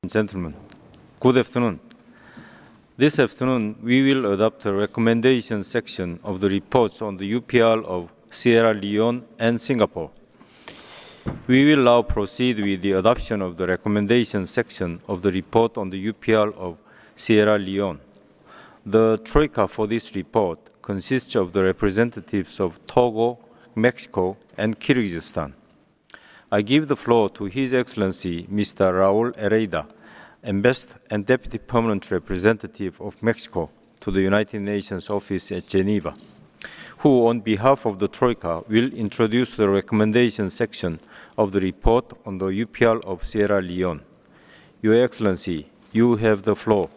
Gentlemen, good afternoon. This afternoon, we will adopt the recommendation section of the reports on the UPR of Sierra Leone and Singapore. We will now proceed with the adoption of the recommendation section of the report on the UPR of Sierra Leone. The troika for this report consists of the representatives of Togo, Mexico, and Kyrgyzstan. I give the floor to His Excellency Mr. Raul Herrera, Ambassador and Deputy Permanent Representative of Mexico to the United Nations Office at Geneva, who on behalf of the Troika will introduce the recommendation section of the report on the UPR of Sierra Leone. Your Excellency, you have the floor.